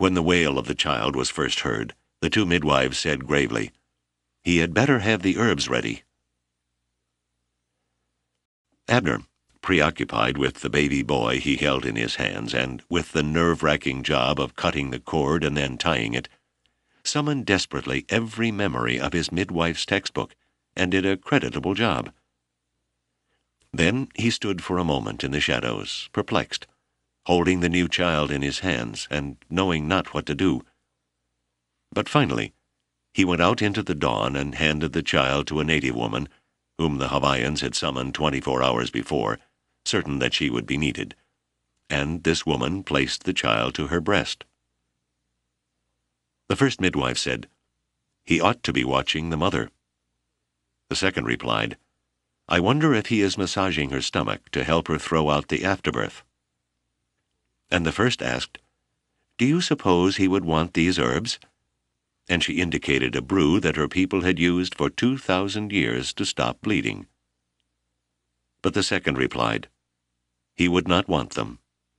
When the wail of the child was first heard, the two midwives said gravely, "He had better have the herbs ready." Abner, preoccupied with the baby boy he held in his hands and with the nerve-wracking job of cutting the cord and then tying it, summoned desperately every memory of his midwife's textbook and did a creditable job. Then he stood for a moment in the shadows, perplexed, holding the new child in his hands and knowing not what to do. But finally, he went out into the dawn and handed the child to a native woman, whom the Hawaiians had summoned 24 hours before, certain that she would be needed, and this woman placed the child to her breast. The first midwife said, "He ought to be watching the mother." The second replied, "I wonder if he is massaging her stomach to help her throw out the afterbirth." And the first asked, "Do you suppose he would want these herbs?" And she indicated a brew that her people had used for 2,000 years to stop bleeding. But the second replied, "He would not want them."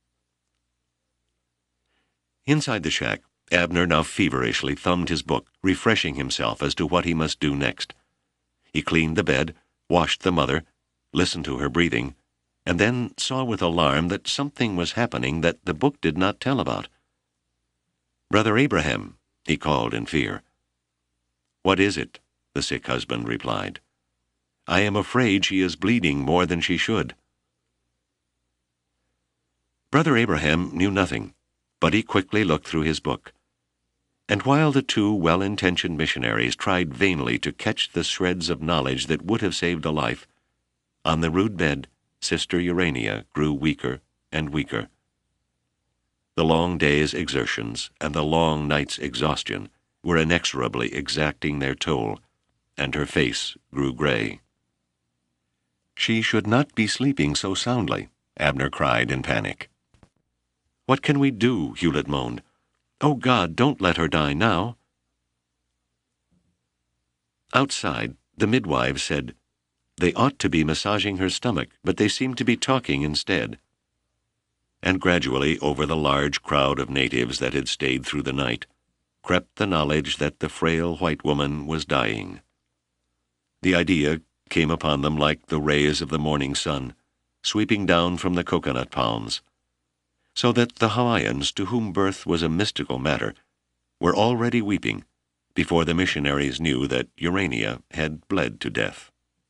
Inside the shack, Abner now feverishly thumbed his book, refreshing himself as to what he must do next. He cleaned the bed, washed the mother, listened to her breathing, and then saw with alarm that something was happening that the book did not tell about. "Brother Abraham," he called in fear. "What is it?" the sick husband replied. "I am afraid she is bleeding more than she should." Brother Abraham knew nothing, but he quickly looked through his book. And while the two well-intentioned missionaries tried vainly to catch the shreds of knowledge that would have saved a life, on the rude bed, Sister Urania grew weaker and weaker. The long day's exertions and the long night's exhaustion were inexorably exacting their toll, and her face grew gray. "She should not be sleeping so soundly," Abner cried in panic. "What can we do?" Hewlett moaned. "Oh, God, don't let her die now." Outside, the midwives said, "They ought to be massaging her stomach, but they seem to be talking instead." And gradually over the large crowd of natives that had stayed through the night crept the knowledge that the frail white woman was dying. The idea came upon them like the rays of the morning sun, sweeping down from the coconut palms, so that the Hawaiians, to whom birth was a mystical matter, were already weeping before the missionaries knew that Urania had bled to death.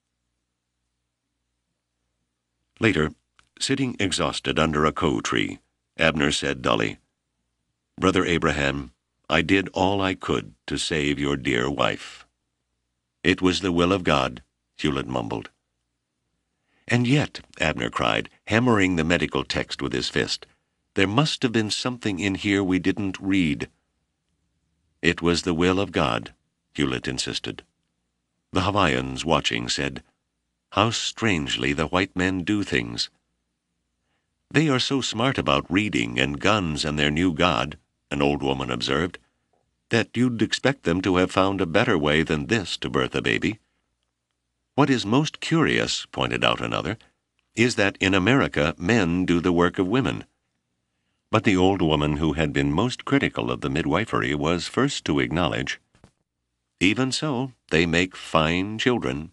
Later, sitting exhausted under a kou-tree, Abner said dully, "Brother Abraham, I did all I could to save your dear wife." "It was the will of God," Hewlett mumbled. "And yet," Abner cried, hammering the medical text with his fist, "there must have been something in here we didn't read." "It was the will of God," Hewlett insisted. The Hawaiians, watching, said, "How strangely the white men do things." "They are so smart about reading and guns and their new god," an old woman observed, "that you'd expect them to have found a better way than this to birth a baby." "What is most curious," pointed out another, "is that in America men do the work of women." But the old woman who had been most critical of the midwifery was first to acknowledge, "Even so, they make fine children."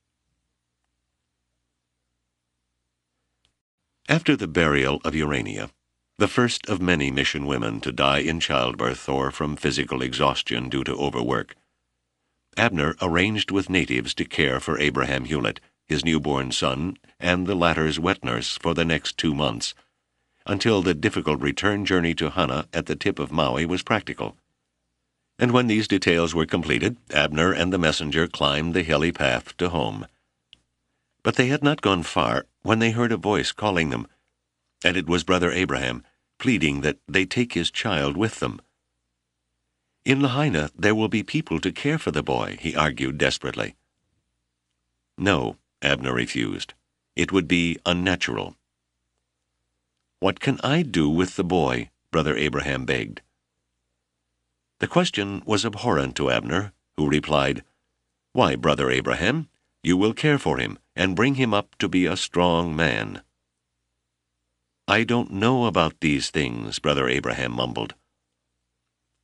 After the burial of Urania, the first of many mission women to die in childbirth or from physical exhaustion due to overwork, Abner arranged with natives to care for Abraham Hewlett, his newborn son, and the latter's wet nurse for the next 2 months, until the difficult return journey to Hana at the tip of Maui was practical. And when these details were completed, Abner and the messenger climbed the hilly path to home. But they had not gone far when they heard a voice calling them, and it was Brother Abraham, pleading that they take his child with them. "In Lahaina there will be people to care for the boy," he argued desperately. "No," Abner refused. "It would be unnatural." "What can I do with the boy?" Brother Abraham begged. The question was abhorrent to Abner, who replied, "Why, Brother Abraham, you will care for him and bring him up to be a strong man." "I don't know about these things," Brother Abraham mumbled.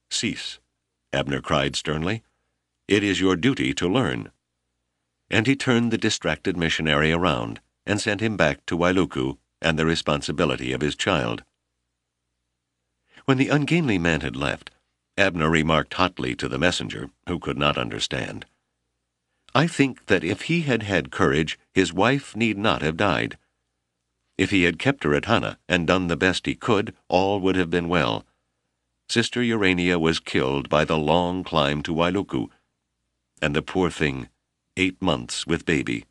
"Cease," Abner cried sternly. "It is your duty to learn." And he turned the distracted missionary around and sent him back to Wailuku and the responsibility of his child. When the ungainly man had left, Abner remarked hotly to the messenger, who could not understand, "I think that if he had had courage, his wife need not have died. If he had kept her at Hana and done the best he could, all would have been well. Sister Urania was killed by the long climb to Wailuku, and the poor thing, 8 months with baby."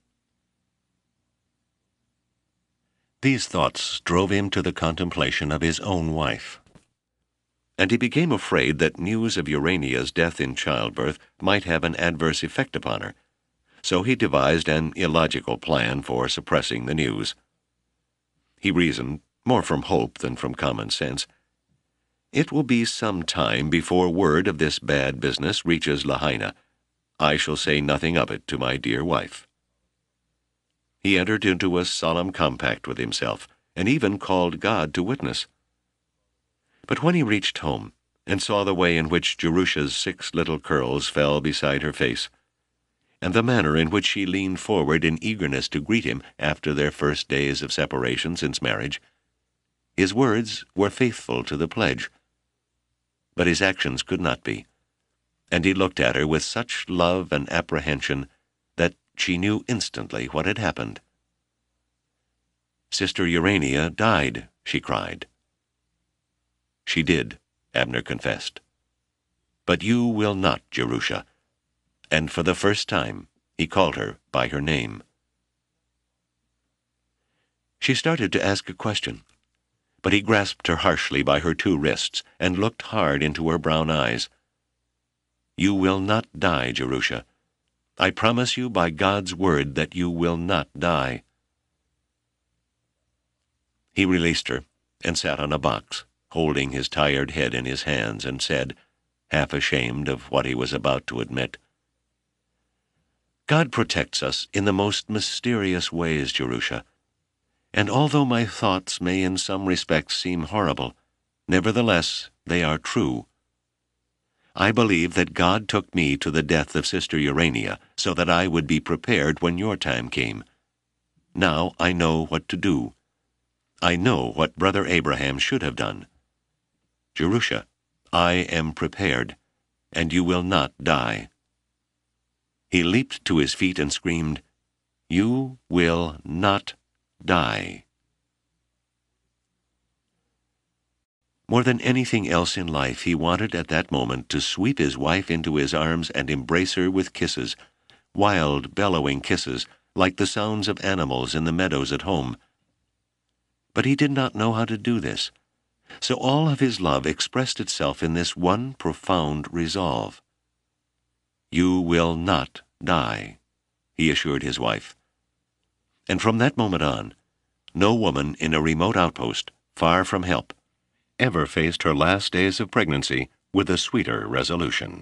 These thoughts drove him to the contemplation of his own wife, and he became afraid that news of Urania's death in childbirth might have an adverse effect upon her. So he devised an illogical plan for suppressing the news. He reasoned, more from hope than from common sense, "It will be some time before word of this bad business reaches Lahaina. I shall say nothing of it to my dear wife." He entered into a solemn compact with himself, and even called God to witness. But when he reached home, and saw the way in which Jerusha's 6 little curls fell beside her face, and the manner in which she leaned forward in eagerness to greet him after their first days of separation since marriage, his words were faithful to the pledge, but his actions could not be, and he looked at her with such love and apprehension that she knew instantly what had happened. "Sister Urania died," she cried. "She did," Abner confessed. "But you will not, Jerusha." And for the first time, he called her by her name. She started to ask a question, but he grasped her harshly by her 2 wrists and looked hard into her brown eyes. "You will not die, Jerusha. I promise you by God's word that you will not die." He released her and sat on a box, holding his tired head in his hands, and said, half ashamed of what he was about to admit, "God protects us in the most mysterious ways, Jerusha, and although my thoughts may in some respects seem horrible, nevertheless they are true. I believe that God took me to the death of Sister Urania so that I would be prepared when your time came. Now I know what to do. I know what Brother Abraham should have done. Jerusha, I am prepared, and you will not die." He leaped to his feet and screamed, "You will not die." More than anything else in life, he wanted at that moment to sweep his wife into his arms and embrace her with kisses, wild, bellowing kisses, like the sounds of animals in the meadows at home. But he did not know how to do this, so all of his love expressed itself in this one profound resolve. "You will not die," he assured his wife. And from that moment on, no woman in a remote outpost, far from help, ever faced her last days of pregnancy with a sweeter resolution.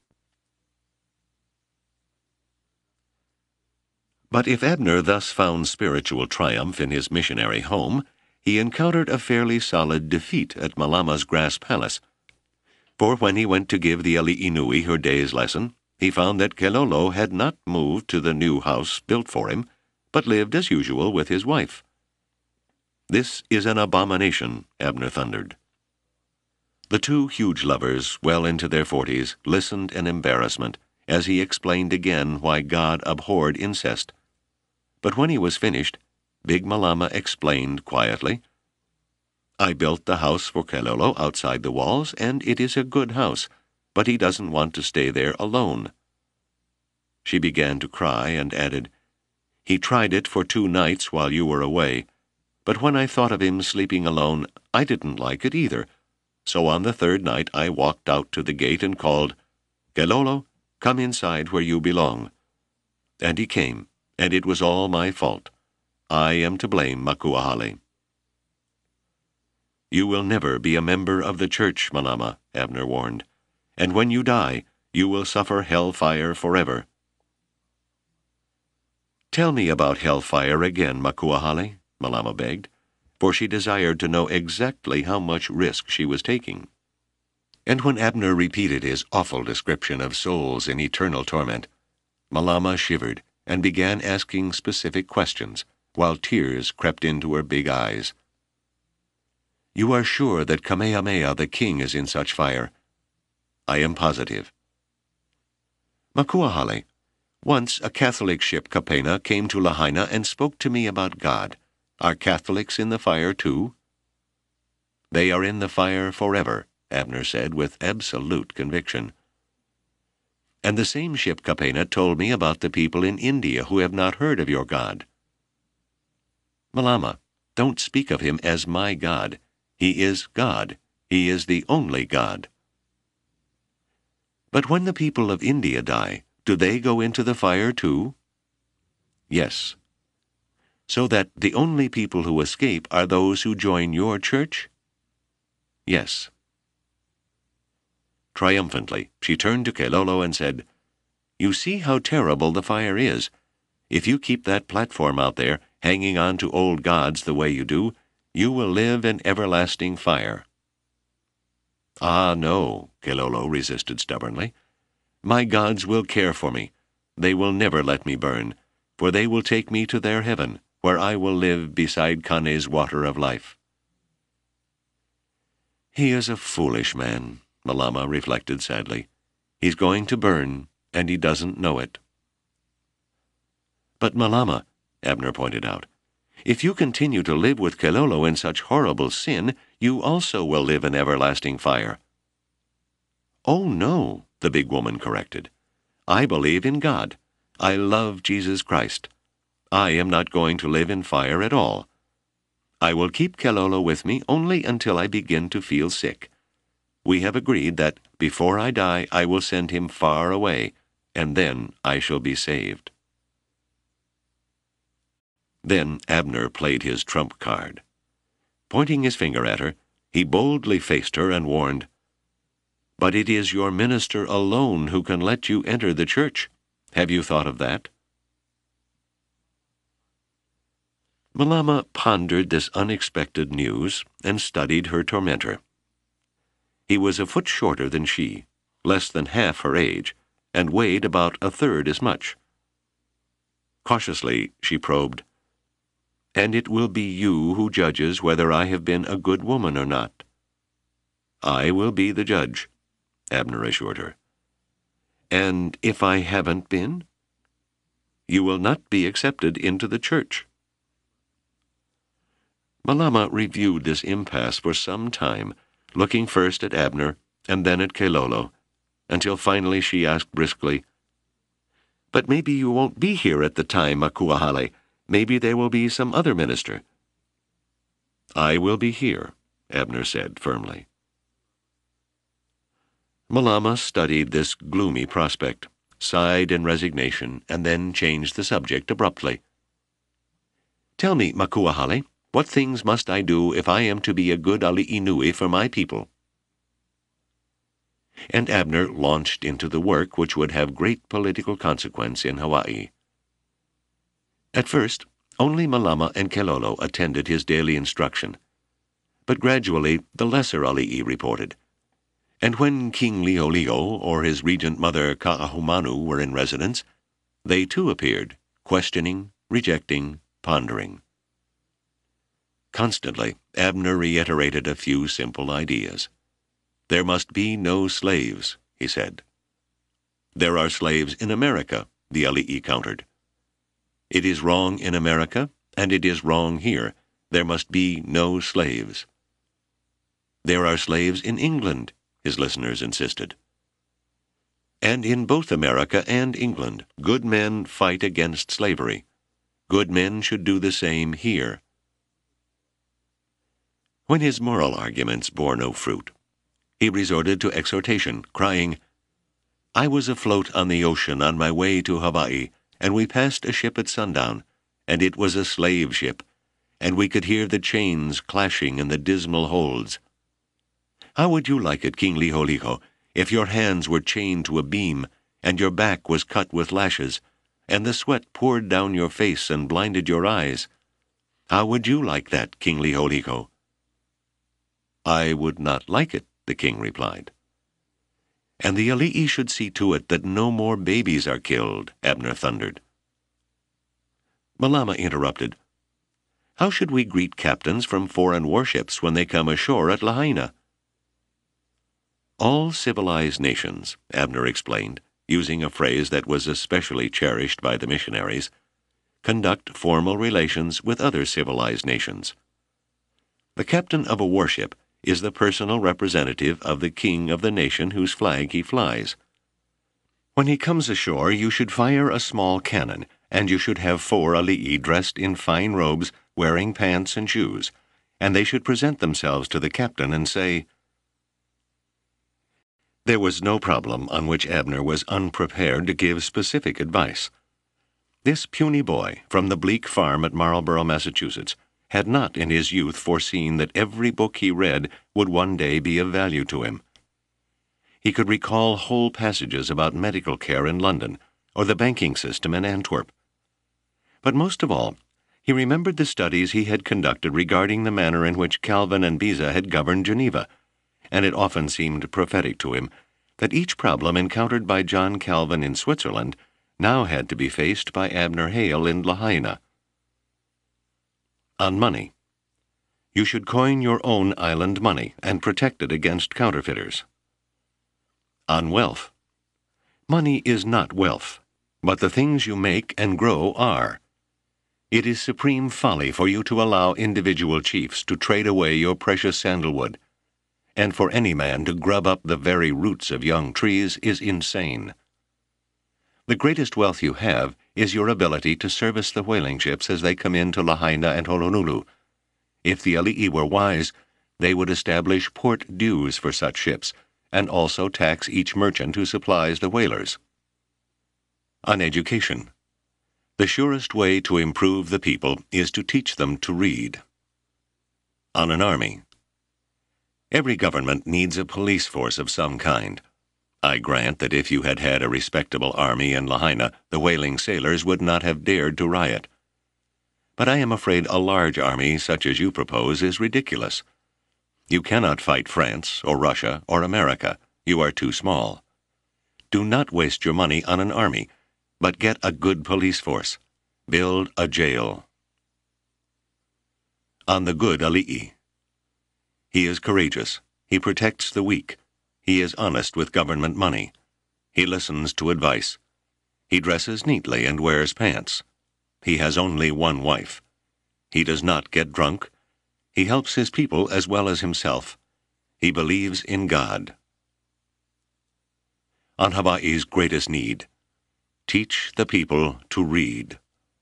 But if Abner thus found spiritual triumph in his missionary home, he encountered a fairly solid defeat at Malama's grass palace. For when he went to give the Ali'inui her day's lesson, he found that Kelolo had not moved to the new house built for him, but lived as usual with his wife. "This is an abomination," Abner thundered. The 2 huge lovers, well into their 40s, listened in embarrassment as he explained again why God abhorred incest. But when he was finished, Big Malama explained quietly, "I built the house for Kelolo outside the walls, and it is a good house, but he doesn't want to stay there alone." She began to cry and added, "He tried it for 2 nights while you were away, but when I thought of him sleeping alone, I didn't like it either. So on the 3rd night I walked out to the gate and called, 'Kelolo, come inside where you belong.' And he came, and it was all my fault. I am to blame, Makuahale." "You will never be a member of the church, Malama," Abner warned, "and when you die, you will suffer hellfire forever." "Tell me about hellfire again, Makuahale," Malama begged, for she desired to know exactly how much risk she was taking. And when Abner repeated his awful description of souls in eternal torment, Malama shivered and began asking specific questions, while tears crept into her big eyes. "You are sure that Kamehameha the king is in such fire?" "I am positive." "Makuahale, once a Catholic ship Kapena came to Lahaina and spoke to me about God. Are Catholics in the fire too?" "They are in the fire forever," Abner said with absolute conviction. "And the same ship Kapena told me about the people in India who have not heard of your God." "Malama, don't speak of him as my God. He is God. He is the only God." "But when the people of India die, do they go into the fire too?" "Yes." "So that the only people who escape are those who join your church?" "Yes." Triumphantly, she turned to Kelolo and said, "You see how terrible the fire is. If you keep that platform out there, hanging on to old gods the way you do, you will live in everlasting fire." "Ah, no," Kelolo resisted stubbornly. "My gods will care for me. They will never let me burn, for they will take me to their heaven, where I will live beside Kane's water of life." "He is a foolish man," Malama reflected sadly. "He's going to burn, and he doesn't know it." "But Malama," Abner pointed out, "if you continue to live with Kelolo in such horrible sin, you also will live in everlasting fire." "Oh, no," the big woman corrected. "I believe in God. I love Jesus Christ. I am not going to live in fire at all. I will keep Kelolo with me only until I begin to feel sick. We have agreed that before I die I will send him far away, and then I shall be saved." Then Abner played his trump card. Pointing his finger at her, he boldly faced her and warned, "But it is your minister alone who can let you enter the church. Have you thought of that?" Malama pondered this unexpected news and studied her tormentor. He was a foot shorter than she, less than half her age, and weighed about a third as much. Cautiously, she probed, "And it will be you who judges whether I have been a good woman or not." "I will be the judge," Abner assured her. "And if I haven't been?" "You will not be accepted into the church." Malama reviewed this impasse for some time, looking first at Abner and then at Kelolo, until finally she asked briskly, "But maybe you won't be here at the time, Makuahale. Maybe there will be some other minister." "I will be here," Abner said firmly. Malama studied this gloomy prospect, sighed in resignation, and then changed the subject abruptly. "Tell me, Makuahale, what things must I do if I am to be a good ali'inui for my people?" And Abner launched into the work which would have great political consequence in Hawaii. At first, only Malama and Kelolo attended his daily instruction, but gradually the lesser ali'i reported, and when King Liholiho or his regent mother Ka'ahumanu were in residence, they too appeared, questioning, rejecting, pondering. Constantly, Abner reiterated a few simple ideas. "There must be no slaves," he said. "There are slaves in America," the ali'i countered. "It is wrong in America, and it is wrong here. There must be no slaves." "There are slaves in England," his listeners insisted. "And in both America and England, good men fight against slavery. Good men should do the same here." When his moral arguments bore no fruit, he resorted to exhortation, crying, "I was afloat on the ocean on my way to Hawaii, and we passed a ship at sundown, and it was a slave ship, and we could hear the chains clashing in the dismal holds. How would you like it, King Liholiho, if your hands were chained to a beam, and your back was cut with lashes, and the sweat poured down your face and blinded your eyes? How would you like that, King Liholiho?" "I would not like it," the king replied. And the Ali'i should see to it that no more babies are killed, Abner thundered. Malama interrupted. How should we greet captains from foreign warships when they come ashore at Lahaina? All civilized nations, Abner explained, using a phrase that was especially cherished by the missionaries, conduct formal relations with other civilized nations. The captain of a warship is the personal representative of the king of the nation whose flag he flies. When he comes ashore, you should fire a small cannon, and you should have 4 Ali'i dressed in fine robes, wearing pants and shoes, and they should present themselves to the captain and say, There was no problem on which Abner was unprepared to give specific advice. This puny boy from the bleak farm at Marlborough, Massachusetts, had not in his youth foreseen that every book he read would one day be of value to him. He could recall whole passages about medical care in London or the banking system in Antwerp. But most of all, he remembered the studies he had conducted regarding the manner in which Calvin and Beza had governed Geneva, and it often seemed prophetic to him that each problem encountered by John Calvin in Switzerland now had to be faced by Abner Hale in Lahaina. On money. You should coin your own island money and protect it against counterfeiters. On wealth. Money is not wealth, but the things you make and grow are. It is supreme folly for you to allow individual chiefs to trade away your precious sandalwood, and for any man to grub up the very roots of young trees is insane. The greatest wealth you have is your ability to service the whaling ships as they come in to Lahaina and Honolulu. If the Ali'i were wise, they would establish port dues for such ships, and also tax each merchant who supplies the whalers. On education. The surest way to improve the people is to teach them to read. On an army. Every government needs a police force of some kind. I grant that if you had had a respectable army in Lahaina, the whaling sailors would not have dared to riot. But I am afraid a large army such as you propose is ridiculous. You cannot fight France or Russia or America. You are too small. Do not waste your money on an army, but get a good police force. Build a jail. On the good Ali'i. He is courageous. He protects the weak. He is honest with government money. He listens to advice. He dresses neatly and wears pants. He has only one wife. He does not get drunk. He helps his people as well as himself. He believes in God. On Hawaii's greatest need. Teach the people to read.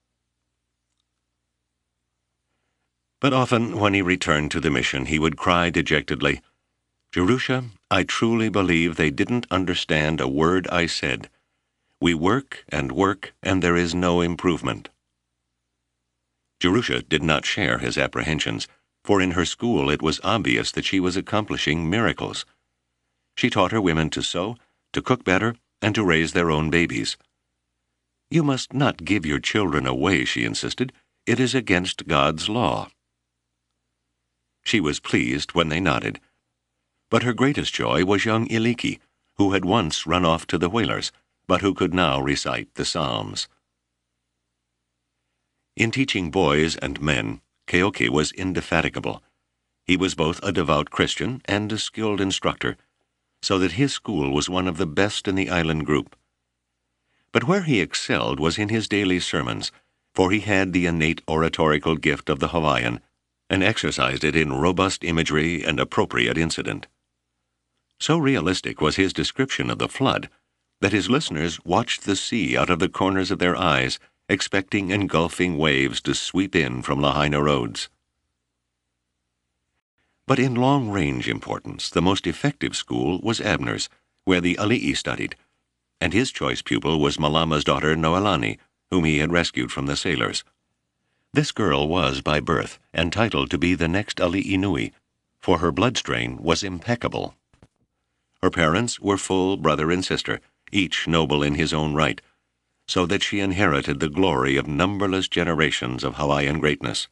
But often, when he returned to the mission, he would cry dejectedly, Jerusha, I truly believe they didn't understand a word I said. We work, and there is no improvement. Jerusha did not share his apprehensions, for in her school it was obvious that she was accomplishing miracles. She taught her women to sew, to cook better, and to raise their own babies. You must not give your children away, she insisted. It is against God's law. She was pleased when they nodded. But her greatest joy was young Iliki, who had once run off to the whalers, but who could now recite the Psalms. In teaching boys and men, Keoki was indefatigable. He was both a devout Christian and a skilled instructor, so that his school was one of the best in the island group. But where he excelled was in his daily sermons, for he had the innate oratorical gift of the Hawaiian, and exercised it in robust imagery and appropriate incident. So realistic was his description of the flood that his listeners watched the sea out of the corners of their eyes, expecting engulfing waves to sweep in from Lahaina roads. But in long-range importance, the most effective school was Abner's, where the Ali'i studied, and his choice pupil was Malama's daughter Noelani, whom he had rescued from the sailors. This girl was, by birth, entitled to be the next Ali'i Nui, for her blood strain was impeccable. Her parents were full brother and sister, each noble in his own right, so that she inherited the glory of numberless generations of Hawaiian greatness.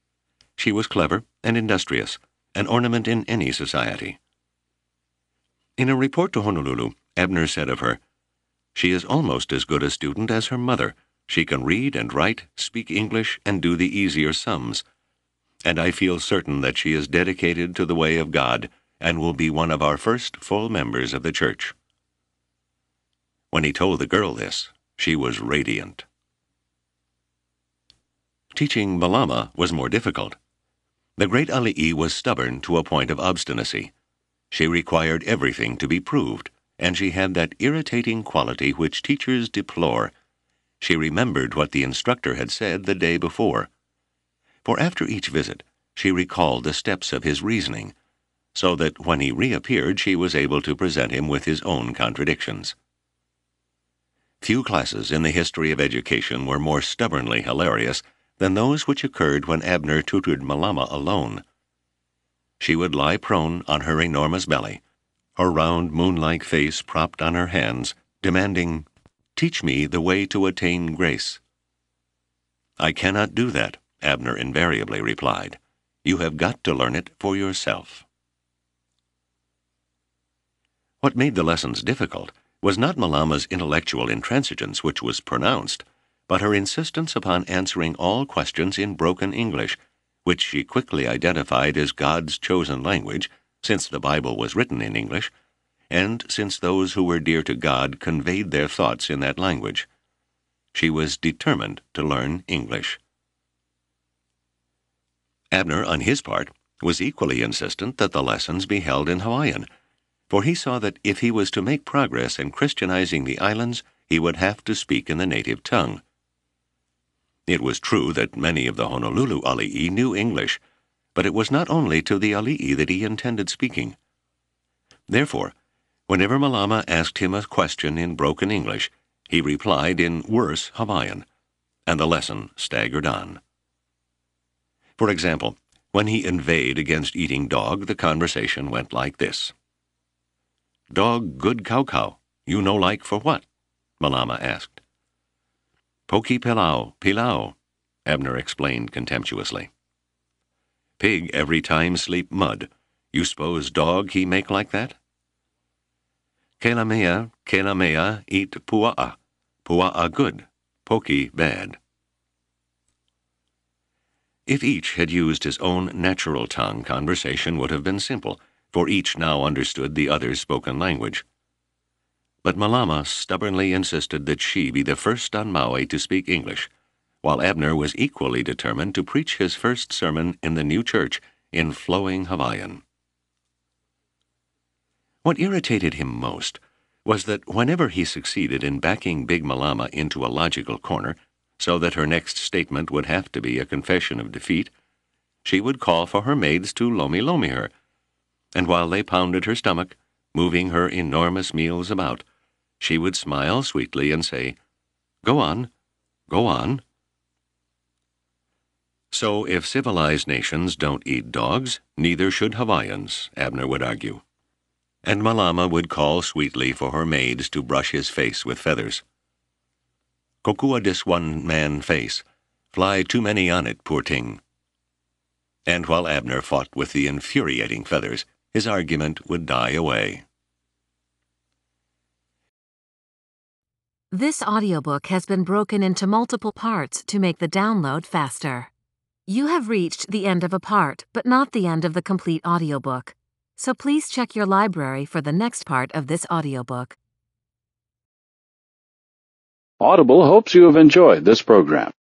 She was clever and industrious, an ornament in any society. In a report to Honolulu, Abner said of her, "She is almost as good a student as her mother. She can read and write, speak English, and do the easier sums. And I feel certain that she is dedicated to the way of God and will be one of our first full members of the church." When he told the girl this, she was radiant. Teaching Malama was more difficult. The great Ali'i was stubborn to a point of obstinacy. She required everything to be proved, and she had that irritating quality which teachers deplore. She remembered what the instructor had said the day before. For after each visit, she recalled the steps of his reasoning, so that when he reappeared she was able to present him with his own contradictions. Few classes in the history of education were more stubbornly hilarious than those which occurred when Abner tutored Malama alone. She would lie prone on her enormous belly, her round moon-like face propped on her hands, demanding, "Teach me the way to attain grace." "I cannot do that," Abner invariably replied. "You have got to learn it for yourself." What made the lessons difficult was not Malama's intellectual intransigence, which was pronounced, but her insistence upon answering all questions in broken English, which she quickly identified as God's chosen language, since the Bible was written in English, and since those who were dear to God conveyed their thoughts in that language. She was determined to learn English. Abner, on his part, was equally insistent that the lessons be held in Hawaiian, for he saw that if he was to make progress in Christianizing the islands, he would have to speak in the native tongue. It was true that many of the Honolulu Ali'i knew English, but it was not only to the Ali'i that he intended speaking. Therefore, whenever Malama asked him a question in broken English, he replied in worse Hawaiian, and the lesson staggered on. For example, when he inveighed against eating dog, the conversation went like this. "Dog good cow, you no like for what?" Malama asked. "Poki pilau," Abner explained contemptuously. "Pig every time sleep mud. You s'pose dog he make like that?" Kelamea eat pua'a. Pua'a good, poki bad." If each had used his own natural tongue, conversation would have been simple, for each now understood the other's spoken language. But Malama stubbornly insisted that she be the first on Maui to speak English, while Abner was equally determined to preach his first sermon in the new church in flowing Hawaiian. What irritated him most was that whenever he succeeded in backing Big Malama into a logical corner, so that her next statement would have to be a confession of defeat, she would call for her maids to lomi her, and while they pounded her stomach, moving her enormous meals about, she would smile sweetly and say, "Go on, go on." So if civilized nations don't eat dogs, neither should Hawaiians, Abner would argue. And Malama would call sweetly for her maids to brush his face with feathers. "Kokua dis one man face. Fly too many on it, poor ting." And while Abner fought with the infuriating feathers, his argument would die away. This audiobook has been broken into multiple parts to make the download faster. You have reached the end of a part, but not the end of the complete audiobook. So please check your library for the next part of this audiobook. Audible hopes you have enjoyed this program.